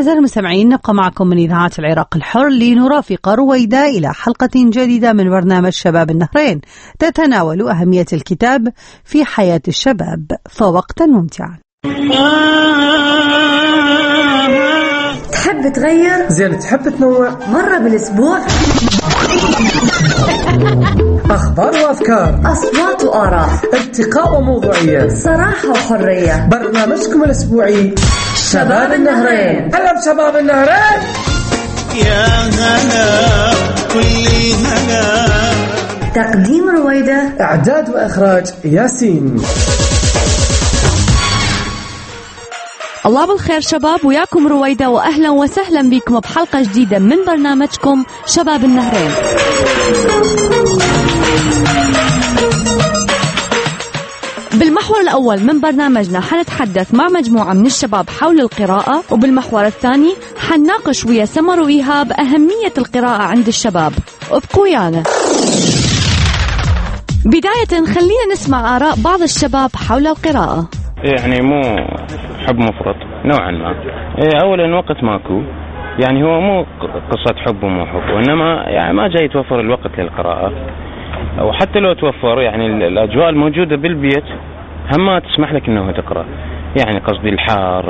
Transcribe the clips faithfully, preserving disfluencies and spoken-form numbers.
أعزائي المستمعين، نبقى معكم من إذاعة العراق الحر لنرافق رويدة إلى حلقة جديدة من برنامج شباب النهرين تتناول أهمية الكتاب في حياة الشباب، فوقتا ممتعا. تحب تغير؟ زين. تحب تنوع؟ مرة بالأسبوع؟ أخبار وأفكار، أصوات وآراء، ارتقاء وموضوعية، صراحة وحرية. برنامجكم الأسبوعي شباب النهرين. هلا بشباب النهرين. يا هلا كل هلا. تقديم رويدة، إعداد وإخراج ياسين. الله بالخير شباب، وياكم رويدة، وأهلا وسهلا بكم بحلقة جديدة من برنامجكم شباب النهرين. بالمحور الأول من برنامجنا حنتحدث مع مجموعة من الشباب حول القراءة، وبالمحور الثاني حنناقش ويا سمر وإيهاب أهمية القراءة عند الشباب. ابقوا ويانا. بداية خلينا نسمع آراء بعض الشباب حول القراءة. يعني مو حب مفرط نوعا ما. أولا وقت ماكو، يعني هو مو قصة حب ومو حب، وإنما يعني ما جاي يتوفر الوقت للقراءة، وحتى لو توفر يعني الأجواء الموجودة بالبيت هم ما تسمح لك إنه تقرأ. يعني قصدي الحار،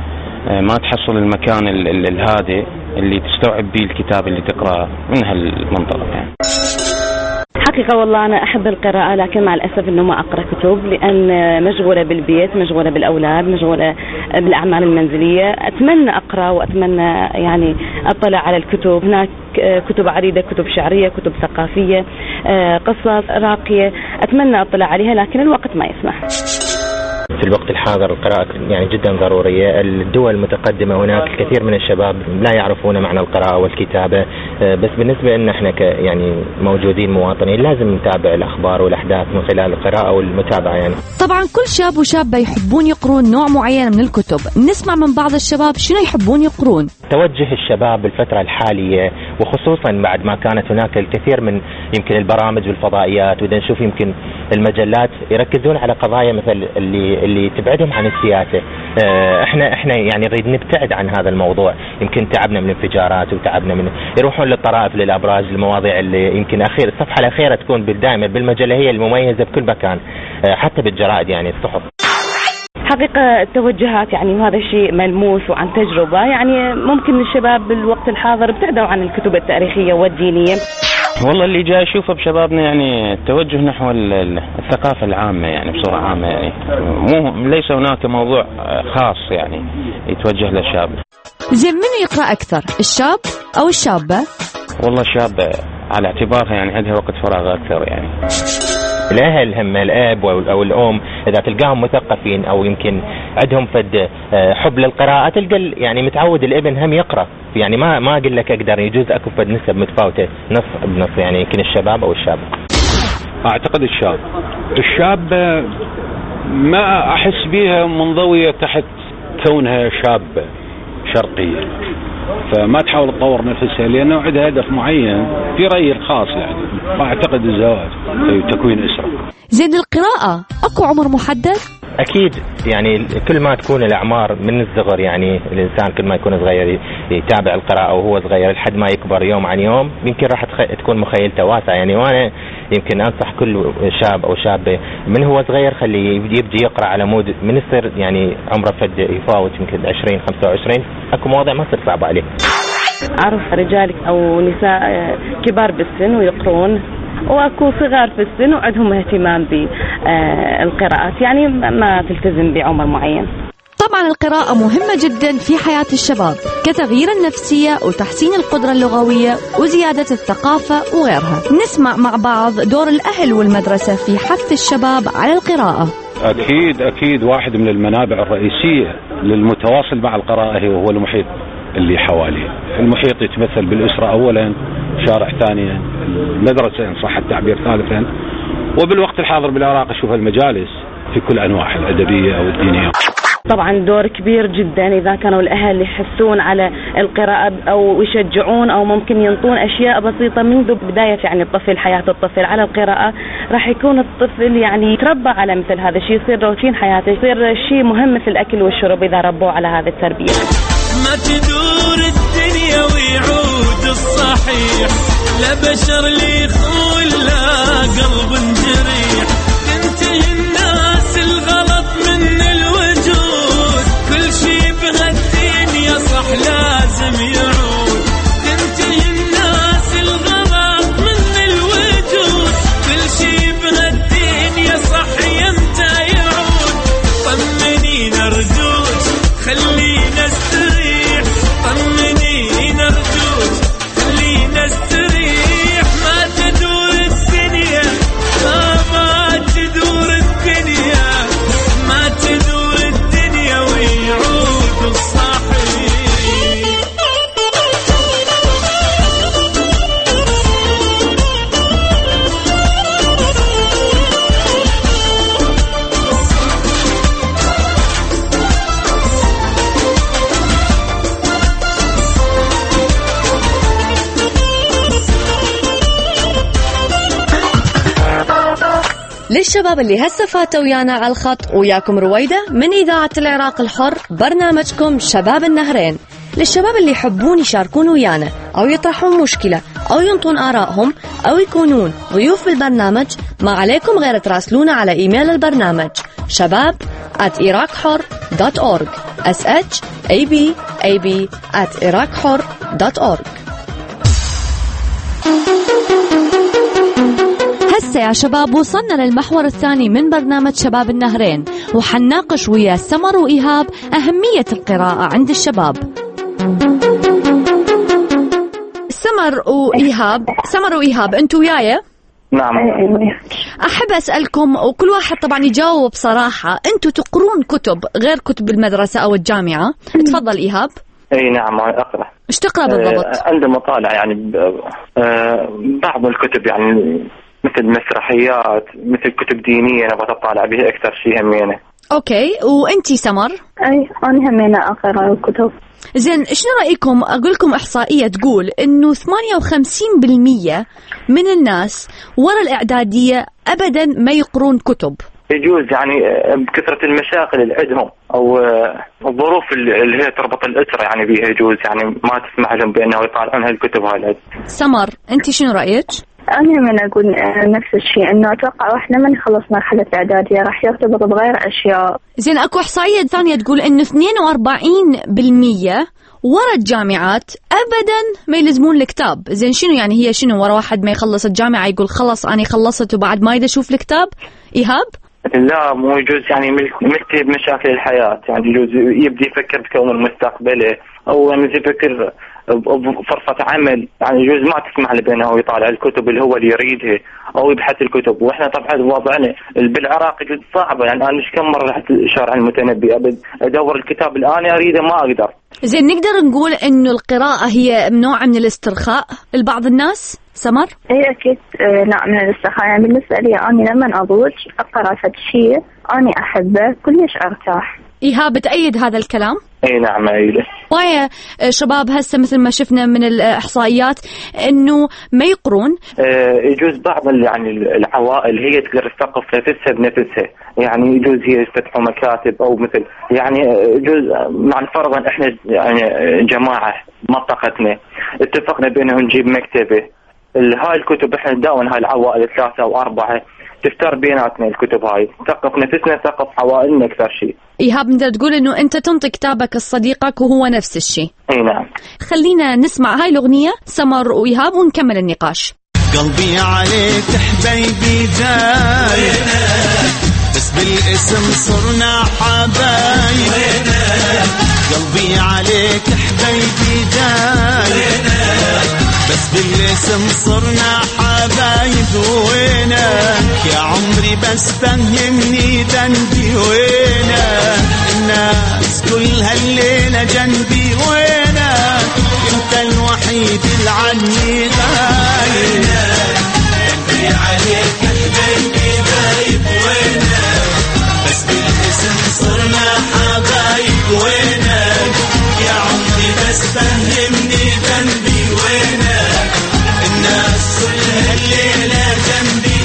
ما تحصل المكان الهادئ اللي تستوعب به الكتاب اللي تقرأه من هالمنطلق. يعني حقيقة والله أنا أحب القراءة، لكن مع الأسف أنه ما أقرأ كتب، لأن مشغولة بالبيت، مشغولة بالأولاد، مشغولة بالأعمال المنزلية. أتمنى أقرأ وأتمنى يعني أطلع على الكتب. هناك كتب عديدة، كتب شعرية، كتب ثقافية، قصص راقية، أتمنى أطلع عليها، لكن الوقت ما يسمح. في الوقت الحاضر القراءة يعني جدا ضرورية. الدول المتقدمة هناك الكثير من الشباب لا يعرفون معنى القراءة والكتابة، بس بالنسبة لنا احنا ك يعني موجودين مواطنين لازم نتابع الأخبار والأحداث من خلال القراءة والمتابعة. يعني طبعا كل شاب وشابة يحبون يقرون نوع معين من الكتب. نسمع من بعض الشباب شنو يحبون يقرون. توجه الشباب بالفترة الحالية، وخصوصا بعد ما كانت هناك الكثير من يمكن البرامج والفضائيات، وإذا نشوف يمكن المجلات يركزون على قضايا مثل اللي اللي تبعدهم عن السياسة. احنا احنا يعني نريد نبتعد عن هذا الموضوع. يمكن تعبنا من الانفجارات وتعبنا من يروحون للطرائف، للابراج، المواضيع اللي يمكن اخير الصفحة الأخيرة تكون دائما بالمجلة هي المميزة بكل مكان، حتى بالجرائد يعني الصحف. حقيقة التوجهات يعني وهذا شيء ملموس وعن تجربة. يعني ممكن الشباب بالوقت الحاضر ابتعدوا عن الكتب التاريخية والدينية. والله اللي جاي أشوفه بشبابنا يعني التوجه نحو الثقافة العامة، يعني بصورة عامة، يعني مو ليس هناك موضوع خاص يعني يتوجه للشاب. زين، من يقرأ أكثر، الشاب أو الشابة؟ والله الشاب على اعتبارها يعني عندها وقت فراغ أكثر. يعني الأهل هم الأب أو الأم إذا تلقاهم مثقفين أو يمكن عندهم فد حب للقراءة، تلقى يعني متعود الابن هم يقرأ. يعني ما ما أقول لك أقدر، يجوز أكو فد نسب متفاوتة نص بنص، يعني يمكن الشباب أو الشاب. أعتقد الشاب الشاب ما أحس بها منضوية تحت كونها شابة شرقية، فما تحاول تطور نفسها لأنه عندها هدف معين في رأيي الخاص. يعني ما أعتقد الزواج أي تكوين أسرة. زين، القراءة أكو عمر محدد؟ أكيد، يعني كل ما تكون الأعمار من الصغر، يعني الإنسان كل ما يكون صغير يتابع القراءة وهو صغير لحد ما يكبر يوم عن يوم، يمكن راح تكون مخيلته واسعة. يعني وأنا يمكن أنصح كل شاب أو شابة من هو صغير خليه يبدي يقرأ على مود من يصير يعني عمره فد يفاوت يمكن عشرين خمسة وعشرين، أكو مواضيع ما تصير صعبة عليه. أعرف رجال أو نساء كبار بالسن ويقرون، واكو صغار في السن وعندهم اهتمام بالقراءات، يعني ما تلتزم بعمر معين. طبعا القراءة مهمة جدا في حياة الشباب كتغيير النفسية وتحسين القدرة اللغوية وزيادة الثقافة وغيرها. نسمع مع بعض دور الأهل والمدرسة في حث الشباب على القراءة. أكيد أكيد واحد من المنابع الرئيسية للمتواصل مع القراءة هو المحيط اللي حواليه. المحيط يتمثل بالأسرة أولا، شارع ثانيا، المدرسة إن صح التعبير ثالثا، وبالوقت الحاضر بالعراق أشوف المجالس في كل أنواعها الأدبية أو الدينية. طبعا دور كبير جدا إذا كانوا الأهل يحسون على القراءة أو يشجعون أو ممكن ينطون أشياء بسيطة منذ بداية يعني الطفل، حياة الطفل على القراءة، راح يكون الطفل يعني يتربى على مثل هذا الشيء، يصير روتين حياته، يصير شيء مهم في الأكل والشرب إذا ربوه على هذه التربية. ما تدور الدنيا ويعود الصحيح، لا بشر لي خول لا قلب جريح، تنتهي الناس الغلط من الوجود، كل شي بغدين يا صح لازم يعود، تنتهي الناس الغلط من الوجود، كل شي بغدين يا صح يمتى يعود، طمني نرجوك خلينا استريح، طمني نرجوك خلينا استريح، ما تدور الدنيا ما ما تدور الدنيا ما تدور الدنيا ويعود الصحيح. للشباب اللي هسه فاتوا ويانا على الخط، وياكم رويدة من إذاعة العراق الحر، برنامجكم شباب النهرين. للشباب اللي يحبون يشاركون ويانا أو يطرحون مشكلة أو ينطون آرائهم أو يكونون ضيوف بالبرنامج، ما عليكم غير تراسلونا على إيميل البرنامج شباب at iraqhor dot org s h a b a b at iraqhor dot org. هسه يا شباب وصلنا للمحور الثاني من برنامج شباب النهرين، وحنناقش ويا سمر وإيهاب أهمية القراءة عند الشباب. سمر وإيهاب، سمر وإيهاب أنتوا وياي؟ نعم. أحب أسألكم وكل واحد طبعا يجاوب بصراحة، أنتوا تقرون كتب غير كتب المدرسة أو الجامعة؟ تفضل إيهاب. اي نعم اقرا. ايش تقرا بالضبط؟ آه عندي مطالعه يعني آه بعض الكتب يعني مثل مسرحيات، مثل كتب دينيه انا بتطالع بها اكثر شيء همينه. اوكي، وانتي سمر؟ اي انا همينه اقرا الكتب. زين، شنو رايكم اقول لكم احصائيه تقول انه ثمانية وخمسين بالمية من الناس ورا الاعداديه ابدا ما يقرون كتب؟ يجوز يعني بكثرة المشاغل اللي عندهم أو الظروف اللي هي تربط الأسرة يعني بيها، يجوز يعني ما تسمح لهم بأنه يطالعون هالكتب هاي. سمر أنت شنو رأيك؟ أنا من أقول نفس الشيء، إنه أتوقع وإحنا من نخلص مرحلة الإعدادية راح يرتبط بغير أشياء. زين، أكو إحصائية ثانية تقول إنه اثنين وأربعين بالمية ورا الجامعات أبدا ما يلزمون الكتاب. زين، شنو يعني هي شنو ورا واحد ما يخلص الجامعة يقول خلص أنا خلصت وبعد ما يدا أشوف الكتاب؟ إيهاب؟ لا، مو يجوز يعني ملتهي بمشاكل الحياة، يعني يجوز يبدي يفكر بكون مستقبله أو يعني يفكر بفرصة عمل، يعني يجوز ما تسمح له بأنه يطالع الكتب اللي هو اللي يريدها أو يبحث الكتب. وإحنا طبعا وضعنا بالعراق جد صعبة، يعني أنا مش كم مرة رحت شارع المتنبي أبد أدور الكتاب اللي أنا أريده ما أقدر. زين، نقدر نقول إنه القراءة هي نوع من الاسترخاء لبعض الناس؟ سمر؟ هي أكيد نوع من الاسترخاء. يعني بالنسبة لي أنا لما أضوج أقرأ فد شيء أنا أحبه كلش أرتاح. إيهاب بتأيد هذا الكلام؟ اي نعم أيده. وايا شباب هسه مثل ما شفنا من الإحصائيات إنه ما يقرون. آه يجوز بعض يعني العوائل هي تقدر تثقف نفسها بنفسها، يعني يجوز هي يفتحوا مكاتب أو مثل يعني يجوز مع الفرض إحنا يعني جماعة منطقتنا اتفقنا بأنه نجيب مكتبة، هاي الكتب إحنا نداون هاي العوائل ثلاثة أو أربعة تفتر بيناتنا الكتب هاي، ثقف نفسنا ثقف عوائلنا أكثر شيء. إيهاب نقدر تقول إنه أنت تنطي كتابك لصديقك وهو نفس الشيء. أي نعم. خلينا نسمع هاي الأغنية سمر وإيهاب ونكمل النقاش. قلبي عليك حبيبي جاي، بس بالاسم صرنا حبايب، قلبي عليك حبيبي جاي، بس بالاسم صرنا حبايب. وينك يا عمري بس فهمني ذنبي، وينك الناس كلها الليلة جنبي، وينك انت الوحيد اللي عني غايب. قلبي عليك حبيبي غايب، وينك بس بالاسم صرنا حبايب، وينك يا عمري بس فهمني ذنبي، وينك الناس كلها الليلة جنبي،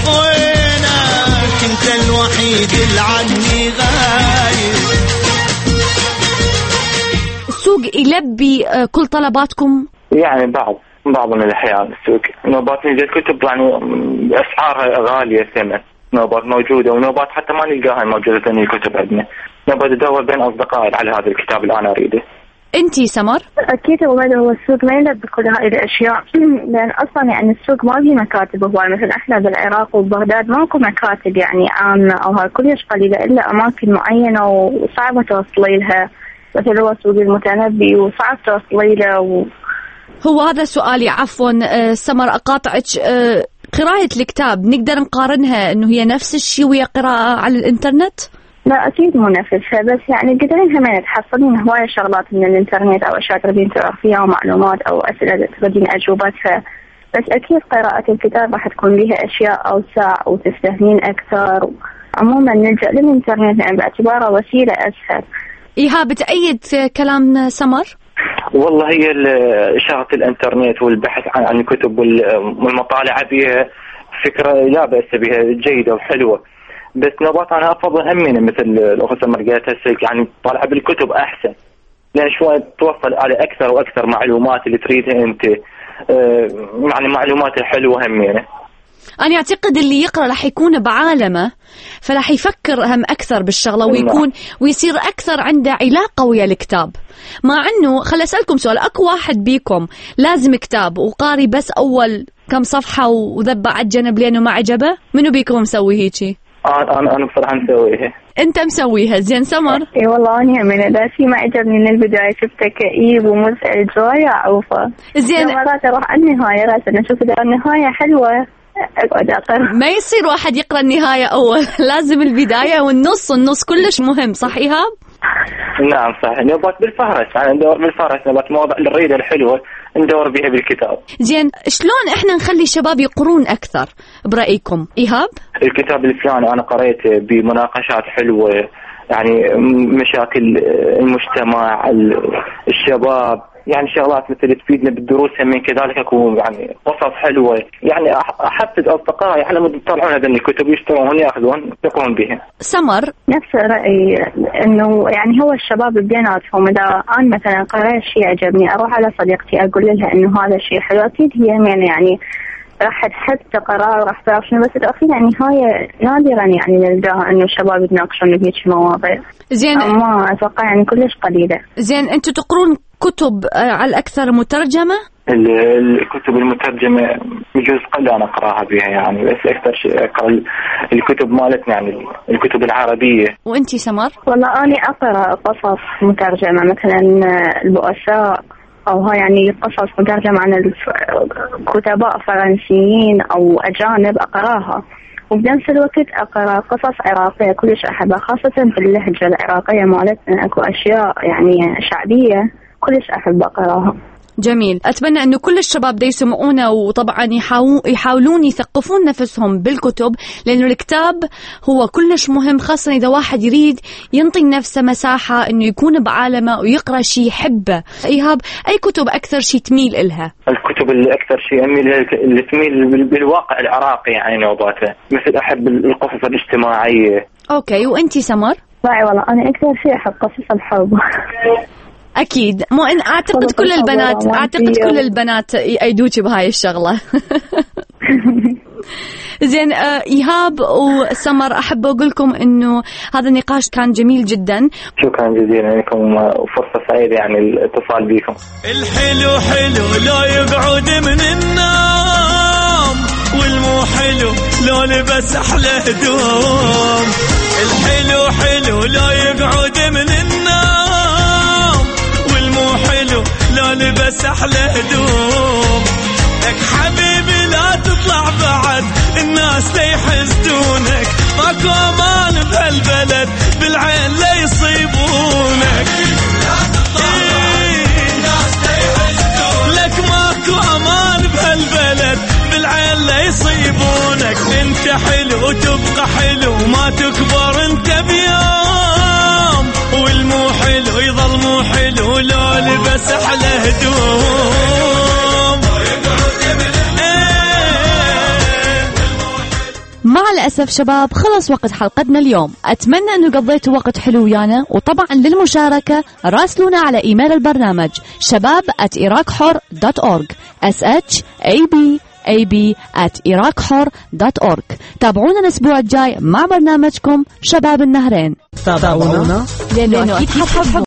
وينك انت الوحيد اللي عني غايب. السوق السوق يلبي كل طلباتكم؟ يعني بعض بعض من الأحيان السوق نوبات نجد كتب يعني أسعارها غالية الثمن، نوبات موجودة ونوبات حتى ما نلقاها موجودة ثاني الكتب عندنا، نوبات أدور بين أصدقائي على هذا الكتاب اللي أنا أريده. أنتي سمر؟ أكيد هو هو السوق ما يلبي كل هاي الأشياء، لأن أصلا يعني السوق ما في مكاتب هواي، مثل إحنا بالعراق وبغداد ماكو مكاتب يعني عامة أو هاي كلش قليلة إلا أماكن معينة وصعبة توصلي لها، مثل هو سوق المتنبي وصعب توصلي له و... هو هذا سؤالي عفوا سمر أقاطعك. قراءة الكتاب نقدر نقارنها إنه هي نفس الشيء ويا قراءة على الإنترنت؟ لا أكيد مو نفسها، بس يعني قدرين هم تحصلين هواية شغلات من الإنترنت أو أشياء تريدين تعرفيها ومعلومات أو أسئلة تريدين أجوبتها، بس أكيد قراءة الكتاب راح تكون بها أشياء أوسع وتستفهمين أكثر. عموما نلجأ للإنترنت يعني باعتباره وسيلة أسهل. إيهاب بتأيد كلام سمر؟ والله هي شغلة الإنترنت والبحث عن عن الكتب والمطالعة بها فكرة لا بأس بها جيدة وحلوة، بس نوبات أنا أفضل همين مثل الأخت سمر قالت هسه يعني طالعة بالكتب أحسن، لأن شوي توصل على أكثر وأكثر معلومات اللي تريدها أنت، يعني معلومات حلوة همينة. أنا أعتقد اللي يقرأ رح يكون بعالمه، فرح يفكر هم أكثر بالشغلة ويكون ويصير أكثر عنده علاقة ويا الكتاب. مع أنه خلي أسألكم سؤال، أكو واحد بيكم لازم كتاب وقاري بس أول كم صفحة وذبع على الجنب لأنه ما عجبه؟ منو بيكم مسوي هيجي؟ أنا أنا أنا بصراحة مسويها. أنت مسويها زين سمر؟ إيه والله أنا من لا شيء ما عجبني من البداية، شفته كئيب ومزعج شوية عوفة. زين مرات أروح على النهاية رأس أنا أشوف إذا النهاية حلوة أقعد أقرأ. ما يصير واحد يقرأ النهاية أول، لازم البداية والنص، النص كلش مهم، صح إيهاب؟ نعم صح، نوبات بالفهرس يعني ندور بالفهرس، نوبات مواضع الريدة الحلوة ندور بها بالكتاب. زين شلون إحنا نخلي الشباب يقرون أكثر برأيكم إيهاب؟ الكتاب الفلاني أنا قرأت بمناقشات حلوة، يعني مشاكل المجتمع الشباب، يعني شغلات مثل تفيدنا بالدروس من كذلك أكون يعني قصص حلوة، يعني أحفز أصدقائي على مود يطلعون هذا الكتب يشترون يأخذون يقومون بها. سمر نفس رأيي، إنه يعني هو الشباب بيناتهم إذا أنا مثلا قرأت شيء عجبني أروح على صديقتي أقول لها إنه هذا الشيء حلو، أكيد هي من يعني راح تحب تقرأ وراح تعرف شنو، بس الأخير يعني هاي نادرا يعني نلقاها إنه الشباب يتناقشون بهيك مواضيع. زين ما أتوقع يعني كلش قليلة. زين أنتوا تقرون كتب على الأكثر مترجمة؟ الكتب المترجمة يجوز قل أنا أقرأها بها يعني، بس أكثر شيء أقرأ الكتب مالتنا يعني الكتب العربية. وأنتي سمر؟ والله أنا أقرأ قصص مترجمة مثلا البؤساء أو ها يعني قصص مترجمة عن الكتباء فرنسيين أو أجانب أقراها، وبنفس الوقت أقرأ قصص عراقية كلش أحبها، خاصة في اللهجة العراقية مالتنا أكو أشياء يعني شعبية كلش أحب أقراها. جميل، أتمنى أنه كل الشباب دي يسمعونا وطبعا يحاولون يثقفون نفسهم بالكتب، لأنه الكتاب هو كلش مهم، خاصة إذا واحد يريد ينطي نفسه مساحة أنه يكون بعالمه ويقرأ شيء يحبه. إيهاب أي كتب أكثر شيء تميل إلها؟ الكتب اللي أكثر شيء أميل اللي تميل بالواقع العراقي يعني نوباته، مثل أحب القصص الاجتماعية. أوكي، وأنتي سمر؟ لا والله أنا أكثر شيء أحب قصص الحرب. أكيد، مو إن أعتقد كل البنات أعتقد كل البنات يأيدوك بهاي الشغلة. زين إيهاب وسمر، أحب أقول لكم إنه هذا النقاش كان جميل جدا. شكرا جزيلا لكم وفرصة سعيدة يعني الاتصال بكم. الحلو حلو لا يقعد من النوم، والمو حلو لو لبس أحلى هدوم. الحلو حلو لا يقعد من النوم، والمو حلو لو لبس أحلى هدوم. لك حبيبي لا تطلع بعد الناس ليحسدونك، ماكو امان بهالبلد بالعين ليصيبونك. لك ماكو امان بهالبلد بالعين ليصيبونك. انت حلو وتبقى حلو ما تكبر انت بيوم، والمو حلو يظل مو حلو لو لبس احلى هدوم. مع الأسف شباب خلص وقت حلقتنا اليوم. أتمنى أنه قضيتوا وقت حلو ويانا، وطبعا للمشاركة راسلونا على إيميل البرنامج شباب at iraq hor dot org s h a b a b at iraq hor dot org. تابعونا الأسبوع الجاي مع برنامجكم شباب النهرين. تابعونا لأنه أكيد حتحبوا.